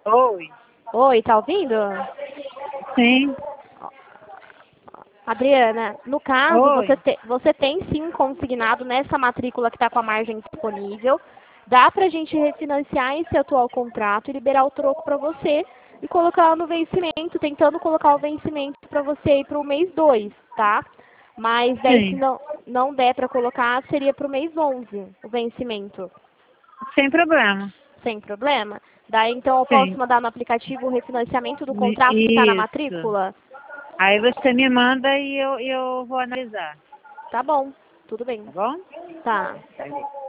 Oi. Oi, tá ouvindo? Sim. Adriana, no caso, Oi. você tem sim consignado nessa matrícula que está com a margem disponível. Dá para a gente refinanciar esse atual contrato e liberar o troco para você e colocar no vencimento, tentando colocar o vencimento para você ir para o mês 2, tá? Mas daí se Sim. não der para colocar, seria para o mês 11 o vencimento. Sem problema. Sem problema? Daí então eu posso Sim. mandar no aplicativo o refinanciamento do contrato que está na Isso. matrícula? Aí você me manda e eu vou analisar. Tá bom, tudo bem. Tá bom? Tá.